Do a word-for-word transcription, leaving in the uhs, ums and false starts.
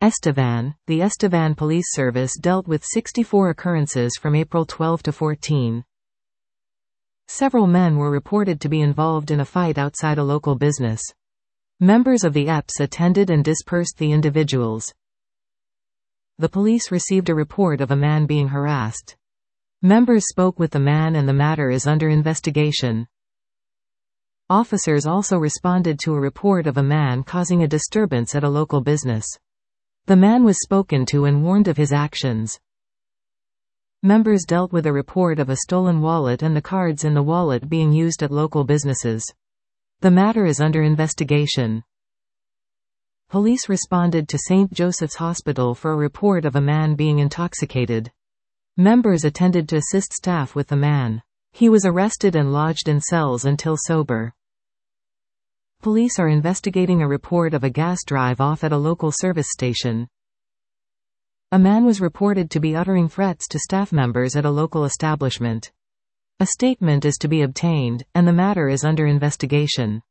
Estevan. The Estevan Police Service dealt with sixty-four occurrences from April twelfth to fourteenth. Several men were reported to be involved in a fight outside a local business. Members of the E P S attended and dispersed the individuals. The police received a report of a man being harassed. Members spoke with the man and the matter is under investigation. Officers also responded to a report of a man causing a disturbance at a local business. The man was spoken to and warned of his actions. Members dealt with a report of a stolen wallet and the cards in the wallet being used at local businesses. The matter is under investigation. Police responded to Saint Joseph's Hospital for a report of a man being intoxicated. Members attended to assist staff with the man. He was arrested and lodged in cells until sober. Police are investigating a report of a gas drive-off at a local service station. A man was reported to be uttering threats to staff members at a local establishment. A statement is to be obtained, and the matter is under investigation.